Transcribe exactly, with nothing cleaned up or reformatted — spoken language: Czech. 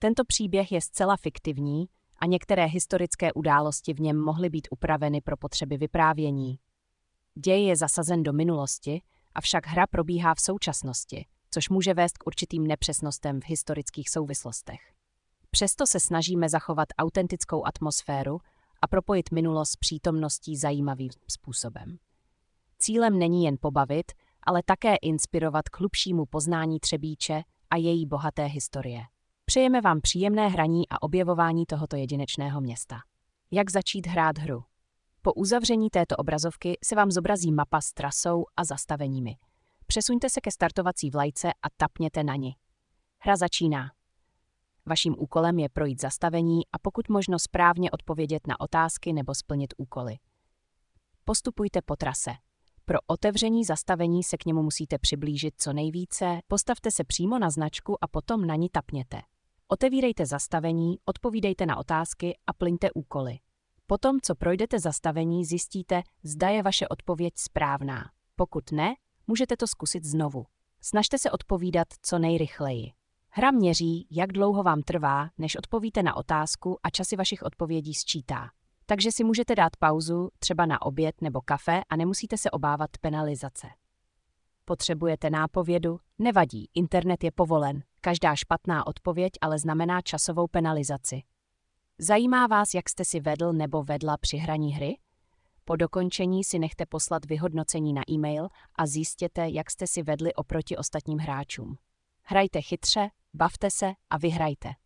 Tento příběh je zcela fiktivní a některé historické události v něm mohly být upraveny pro potřeby vyprávění. Děj je zasazen do minulosti, avšak hra probíhá v současnosti, což může vést k určitým nepřesnostem v historických souvislostech. Přesto se snažíme zachovat autentickou atmosféru a propojit minulost s přítomností zajímavým způsobem. Cílem není jen pobavit, ale také inspirovat k hlubšímu poznání Třebíče a její bohaté historie. Přejeme vám příjemné hraní a objevování tohoto jedinečného města. Jak začít hrát hru? Po uzavření této obrazovky se vám zobrazí mapa s trasou a zastaveními. Přesuňte se ke startovací vlajce a tapněte na ni. Hra začíná. Vaším úkolem je projít zastavení a pokud možno správně odpovědět na otázky nebo splnit úkoly. Postupujte po trase. Pro otevření zastavení se k němu musíte přiblížit co nejvíce, postavte se přímo na značku a potom na ní tapněte. Otevírejte zastavení, odpovídejte na otázky a plňte úkoly. Potom, co projdete zastavení, zjistíte, zda je vaše odpověď správná. Pokud ne, můžete to zkusit znovu. Snažte se odpovídat co nejrychleji. Hra měří, jak dlouho vám trvá, než odpovíte na otázku a časy vašich odpovědí sčítá. Takže si můžete dát pauzu, třeba na oběd nebo kafe a nemusíte se obávat penalizace. Potřebujete nápovědu? Nevadí, internet je povolen. Každá špatná odpověď ale znamená časovou penalizaci. Zajímá vás, jak jste si vedl nebo vedla při hraní hry? Po dokončení si nechte poslat vyhodnocení na e-mail a zjistěte, jak jste si vedli oproti ostatním hráčům. Hrajte chytře, bavte se a vyhrajte.